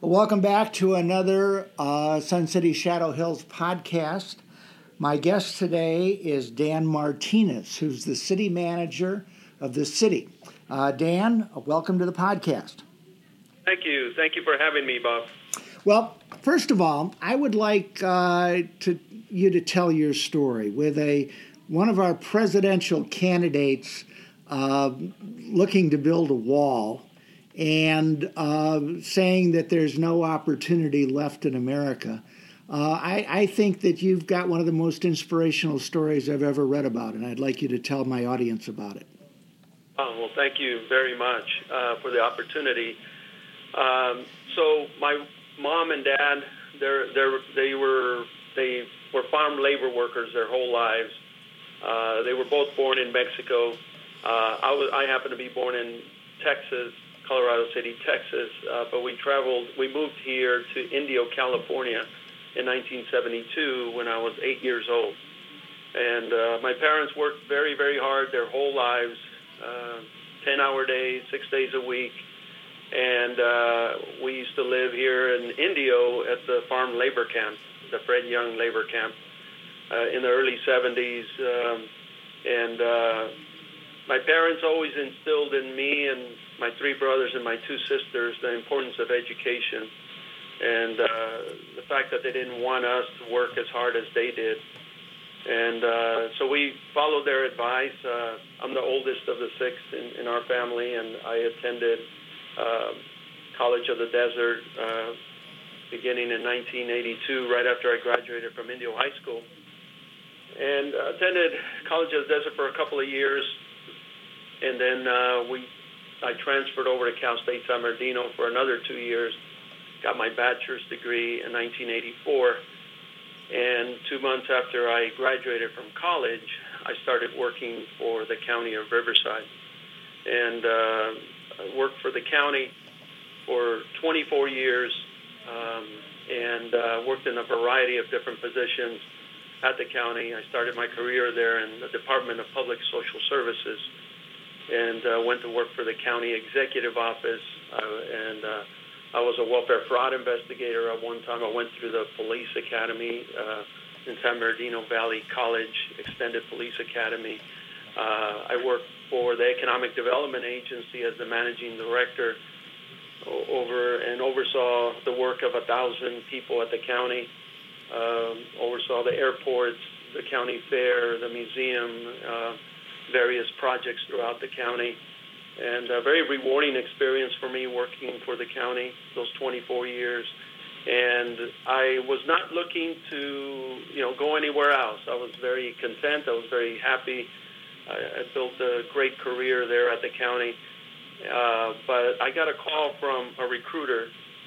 Well, welcome back to another Sun City Shadow Hills podcast. My guest today is Dan Martinez, who's the city manager of the city. Dan, welcome to the podcast. Thank you. Thank you for having me, Bob. Well, first of all, I would like you to tell your story with one of our presidential candidates looking to build a wall and saying that there's no opportunity left in America. I think that you've got one of the most inspirational stories I've ever read about, and I'd like you to tell my audience about it. Oh, well, thank you very much for the opportunity. So my mom and dad, they were farm labor workers their whole lives. They were both born in Mexico. I happened to be born in Texas, Colorado City, Texas, but we moved here to Indio, California in 1972 when I was 8 years old. And my parents worked very, very hard their whole lives, 10-hour days, 6 days a week. And we used to live here in Indio at the farm labor camp, the Fred Young labor camp, in the early 70s. My parents always instilled in me and my three brothers and my two sisters the importance of education and the fact that they didn't want us to work as hard as they did. And so we followed their advice. I'm the oldest of the six in our family, and I attended College of the Desert beginning in 1982, right after I graduated from Indio High School. And attended College of the Desert for a couple of years. And then I transferred over to Cal State San Bernardino for another 2 years, got my bachelor's degree in 1984. And 2 months after I graduated from college, I started working for the county of Riverside. And I worked for the county for 24 years and worked in a variety of different positions at the county. I started my career there in the Department of Public Social Services and went to work for the county executive office. I was a welfare fraud investigator at one time. I went through the police academy in San Bernardino Valley College, Extended Police Academy. I worked for the Economic Development Agency as the managing director oversaw the work of 1,000 people at the county, oversaw the airports, the county fair, the museum, various projects throughout the county. And a very rewarding experience for me working for the county those 24 years. And I was not looking to, go anywhere else. I was very content. I was very happy. I built a great career there at the county. But I got a call from a recruiter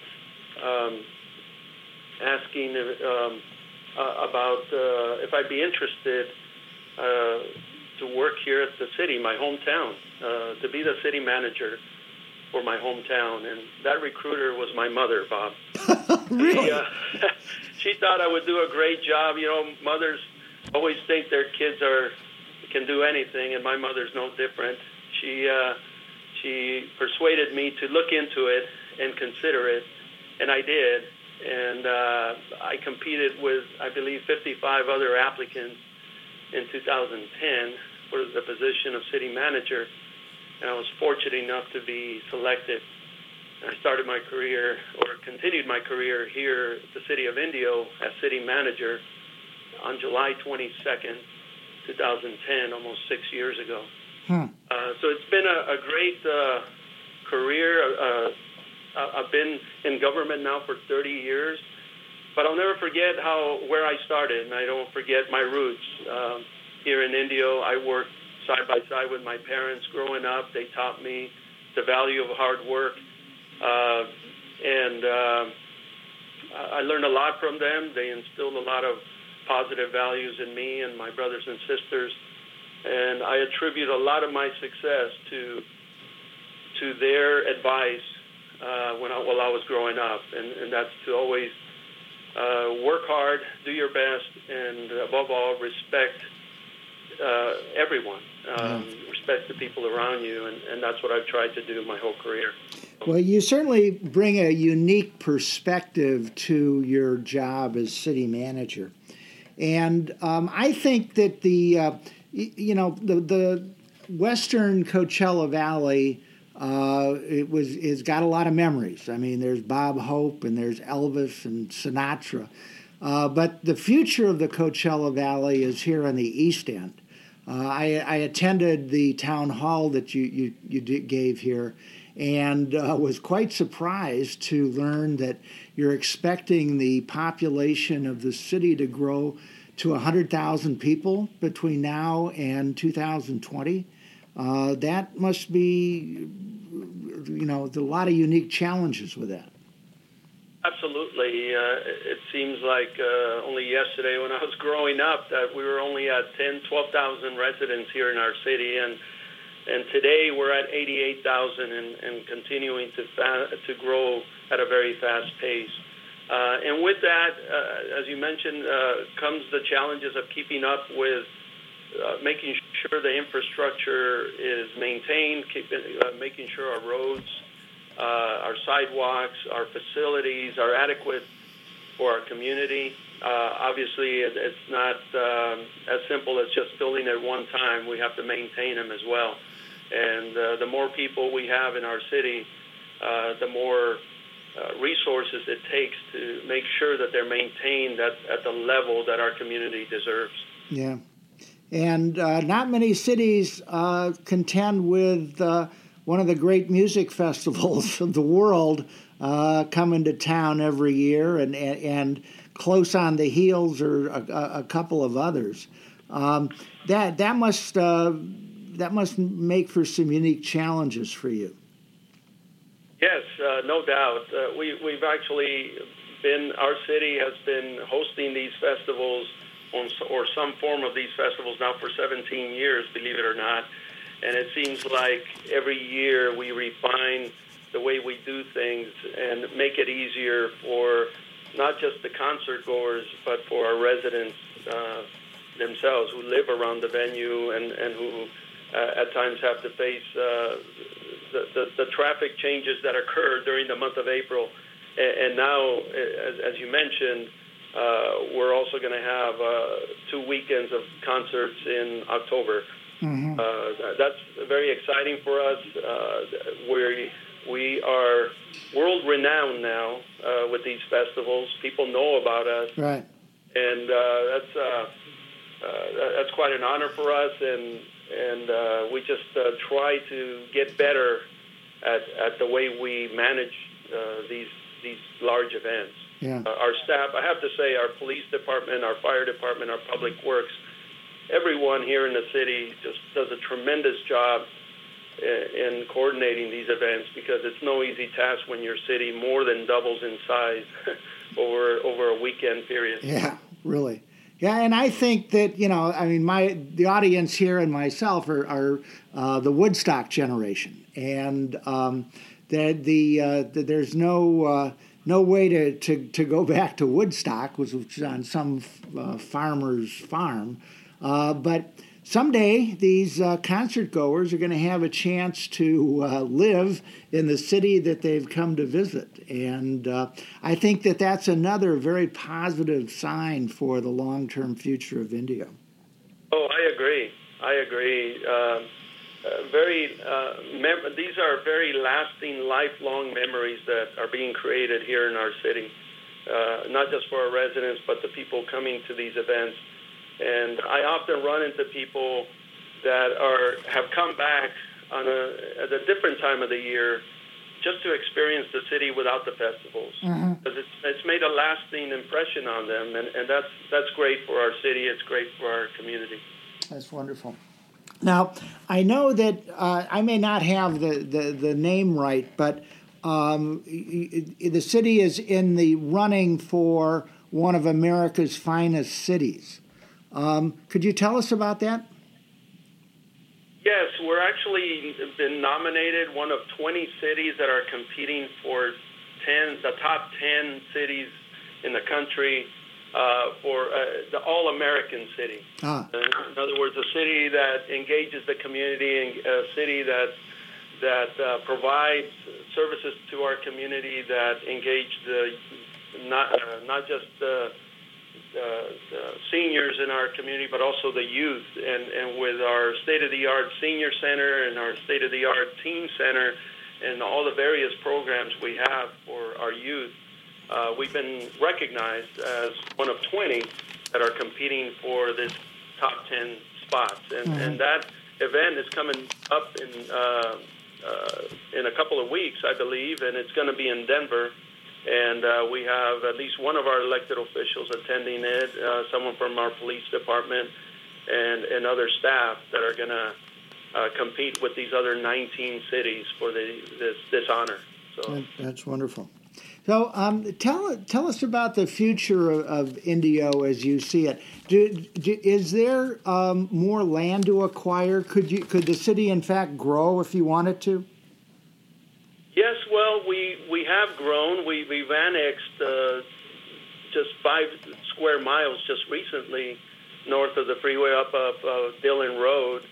asking about if I'd be interested to work here at the city, my hometown, to be the city manager for my hometown. And that recruiter was my mother, Bob. Really? She thought I would do a great job. Mothers always think their kids can do anything, and my mother's no different. She persuaded me to look into it and consider it, and I did. And I competed with, I believe, 55 other applicants in 2010 for the position of city manager, and I was fortunate enough to be selected. And I started my career, or continued my career here at the city of Indio as city manager on July 22nd, 2010, almost 6 years ago. So it's been a great career. I've been in government now for 30 years, but I'll never forget where I started, and I don't forget my roots. Here in Indio, I worked side by side with my parents growing up. They taught me the value of hard work, and I learned a lot from them. They instilled a lot of positive values in me and my brothers and sisters, and I attribute a lot of my success to their advice while I was growing up, and that's to always work hard, do your best, and above all, respect everyone. Respect the people around you, and that's what I've tried to do my whole career. Well, you certainly bring a unique perspective to your job as city manager. And I think that the Western Coachella Valley has got a lot of memories. I mean, there's Bob Hope and there's Elvis and Sinatra. But the future of the Coachella Valley is here on the East End. I attended the town hall that you gave here, and was quite surprised to learn that you're expecting the population of the city to grow to 100,000 people between now and 2020. That must be, a lot of unique challenges with that. Absolutely. It seems like only yesterday when I was growing up that we were only at 12,000 residents here in our city, and today we're at 88,000 and continuing to grow at a very fast pace. And with that, as you mentioned, comes the challenges of keeping up with making sure the infrastructure is maintained, making sure our roads, our sidewalks, our facilities are adequate for our community. Obviously, it's not as simple as just building at one time. We have to maintain them as well. And the more people we have in our city, the more resources it takes to make sure that they're maintained at the level that our community deserves. Yeah. And not many cities contend with one of the great music festivals of the world coming to town every year, and close on the heels are a couple of others. That must make for some unique challenges for you. Yes, no doubt. We've actually our city has been hosting these festivals or some form of these festivals now for 17 years, believe it or not. And it seems like every year we refine the way we do things and make it easier for not just the concert goers, but for our residents themselves who live around the venue and who at times have to face the traffic changes that occur during the month of April. And now, as you mentioned, we're also going to have 2 weekends of concerts in October. Mm-hmm. That's very exciting for us. We are world-renowned now with these festivals. People know about us. Right. And that's quite an honor for us, and we just try to get better at the way we manage these large events. Yeah. Our staff, I have to say, our police department, our fire department, our public works, everyone here in the city just does a tremendous job in coordinating these events, because it's no easy task when your city more than doubles in size over a weekend period. Yeah, really. Yeah, and I think that, the audience here and myself are the Woodstock generation, and there's no way to go back to Woodstock, which was on some farmer's farm, but someday these concert goers are going to have a chance to live in the city that they've come to visit. And I think that that's another very positive sign for the long-term future of Indio. Oh, I agree. These are very lasting, lifelong memories that are being created here in our city, not just for our residents, but the people coming to these events. And I often run into people that have come back at a different time of the year just to experience the city without the festivals. Mm-hmm. Because it's made a lasting impression on them, and that's great for our city. It's great for our community. That's wonderful. Now, I know that I may not have the name right, but the city is in the running for one of America's finest cities. Could you tell us about that? Yes, we're actually been nominated one of 20 cities that are competing for the top 10 cities in the country for the All-American City. In other words, a city that engages the community, and a city that that provides services to our community that engage not just the seniors in our community, but also the youth. And with our state-of-the-art senior center and our state-of-the-art teen center and all the various programs we have for our youth, we've been recognized as one of 20 that are competing for this top 10 spots. And that event is coming up in a couple of weeks, I believe, and it's going to be in Denver. And we have at least one of our elected officials attending it, someone from our police department, and other staff that are going to compete with these other 19 cities for this honor. So that's wonderful. So tell us about the future of Indio as you see it. Is there more land to acquire? Could the city in fact grow if you wanted to? Yes, well, we have grown. We've annexed just 5 square miles just recently north of the freeway up of Dillon Road,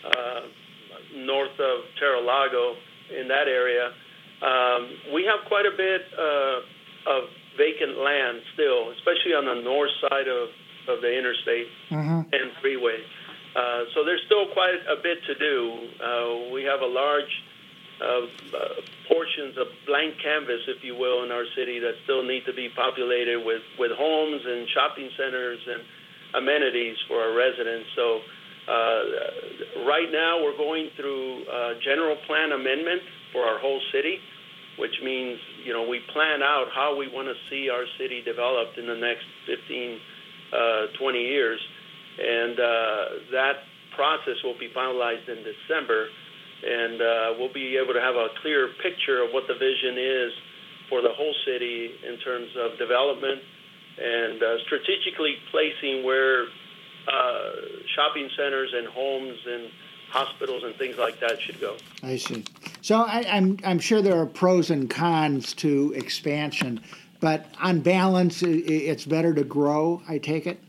north of Terralago, in that area. We have quite a bit of vacant land still, especially on the north side of the interstate and freeway. So there's still quite a bit to do. We have a large portions of blank canvas, if you will, in our city that still need to be populated with homes and shopping centers and amenities for our residents. So right now we're going through general plan amendment for our whole city, which means, we plan out how we want to see our city developed in the next 15, 20 years. And that process will be finalized in December. And we'll be able to have a clear picture of what the vision is for the whole city in terms of development and strategically placing where shopping centers and homes and hospitals and things like that should go. I see. So I'm sure there are pros and cons to expansion, but on balance, it's better to grow, I take it?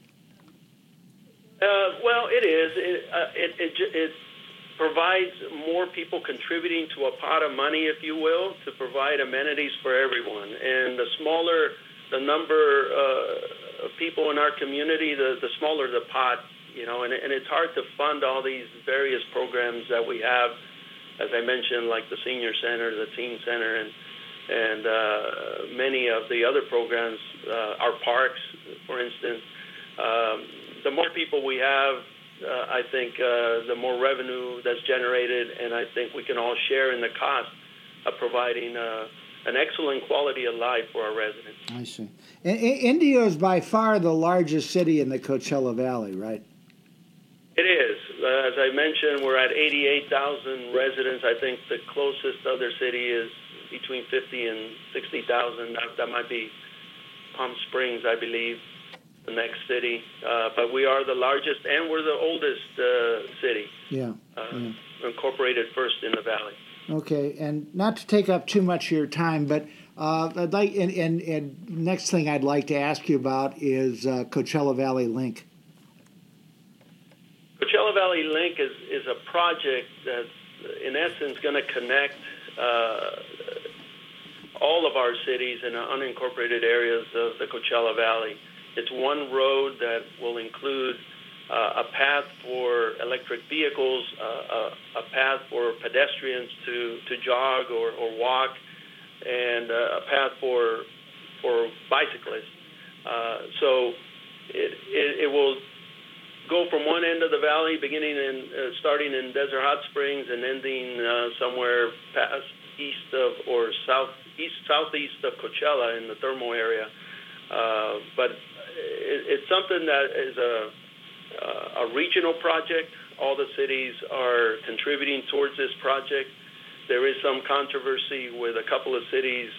Well, it is. It provides more people contributing to a pot of money, if you will, to provide amenities for everyone. And the smaller the number of people in our community, the smaller the pot, and it's hard to fund all these various programs that we have, as I mentioned, like the senior center, the teen center, and many of the other programs, our parks, for instance. The more people we have, I think the more revenue that's generated, and I think we can all share in the cost of providing an excellent quality of life for our residents. I see. Indio is by far the largest city in the Coachella Valley, right? It is. As I mentioned, we're at 88,000 residents. I think the closest other city is between 50 and 60,000. That might be Palm Springs, I believe, the next city. But we are the largest, and we're the oldest city. Yeah. Incorporated first in the valley. Okay, and not to take up too much of your time, but I'd like, and next thing I'd like to ask you about is Coachella Valley Link. Coachella Valley Link is a project that's, in essence, going to connect all of our cities in the unincorporated areas of the Coachella Valley. It's one road that will include a path for electric vehicles, a path for pedestrians to jog or walk, and a path for bicyclists. So it will go from one end of the valley, beginning starting in Desert Hot Springs and ending somewhere past east of or southeast of Coachella in the thermal area. But it's something that is a regional project. All the cities are contributing towards this project. There is some controversy with a couple of cities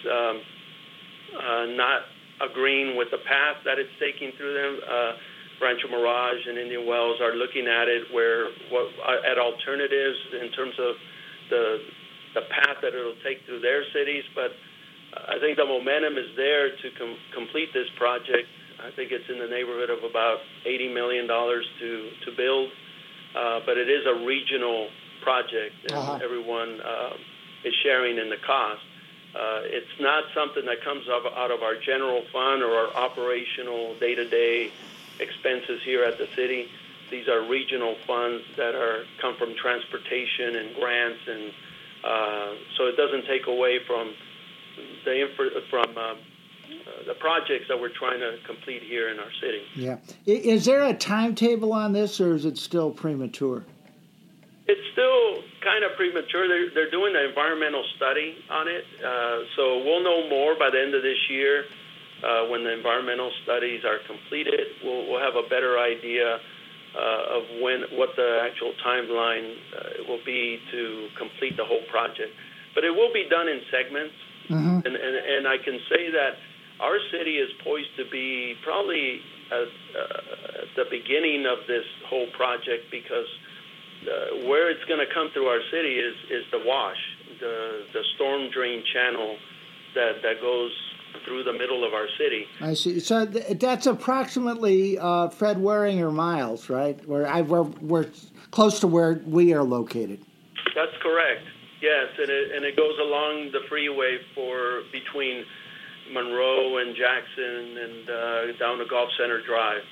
not agreeing with the path that it's taking through them. Rancho Mirage and Indian Wells are looking at it at alternatives in terms of the path that it'll take through their cities. But I think the momentum is there to complete this project. I think it's in the neighborhood of about $80 million to build, but it is a regional project, and everyone is sharing in the cost. It's not something that comes out of our general fund or our operational day-to-day expenses here at the city. These are regional funds that come from transportation and grants, and so it doesn't take away from the projects that we're trying to complete here in our city. Yeah. Is there a timetable on this, or is it still premature? It's still kind of premature. They're doing an environmental study on it, so we'll know more by the end of this year. When the environmental studies are completed, we'll have a better idea of what the actual timeline will be to complete the whole project. But it will be done in segments, and I can say that our city is poised to be probably at the beginning of this whole project, because where it's going to come through our city is the wash, the storm drain channel that goes through the middle of our city. I see. So that's approximately Fred Waringer miles, right? We're close to where we are located. That's correct. Yes, and it goes along the freeway between Monroe and Jackson and down to Golf Center Drive.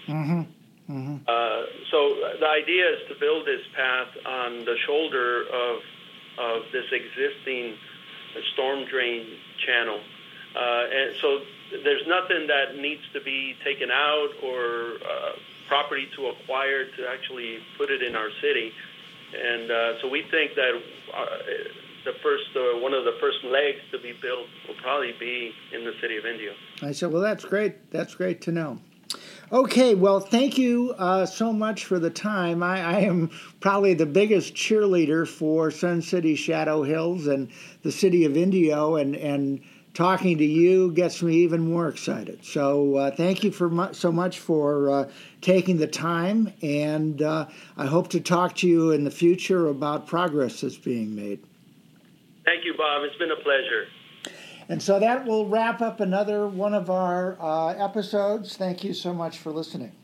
So the idea is to build this path on the shoulder of this existing storm drain channel. And so there's nothing that needs to be taken out or property to acquire to actually put it in our city. And so we think that one of the first legs to be built will probably be in the city of Indio. I said, well, that's great. That's great to know. Okay, well, thank you so much for the time. I am probably the biggest cheerleader for Sun City Shadow Hills and the city of Indio, and talking to you gets me even more excited. So thank you so much for taking the time, and I hope to talk to you in the future about progress that's being made. Thank you, Bob. It's been a pleasure. And so that will wrap up another one of our episodes. Thank you so much for listening.